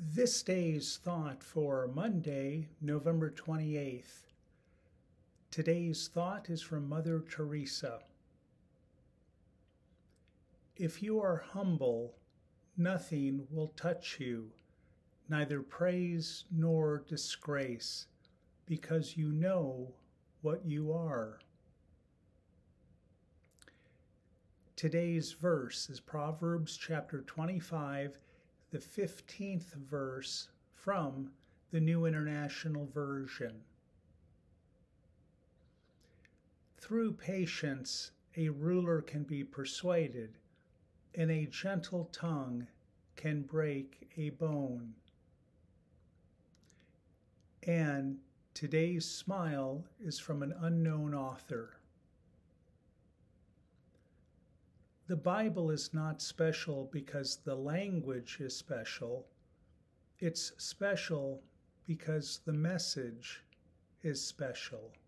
This day's thought for Monday, November 28th. Today's thought is from Mother Teresa. If you are humble, nothing will touch you, neither praise nor disgrace, because you know what you are. Today's verse is Proverbs chapter 25, the 15th verse from the New International Version. Through patience, a ruler can be persuaded, and a gentle tongue can break a bone. And today's smile is from an unknown author. The Bible is not special because the language is special. It's special because the message is special.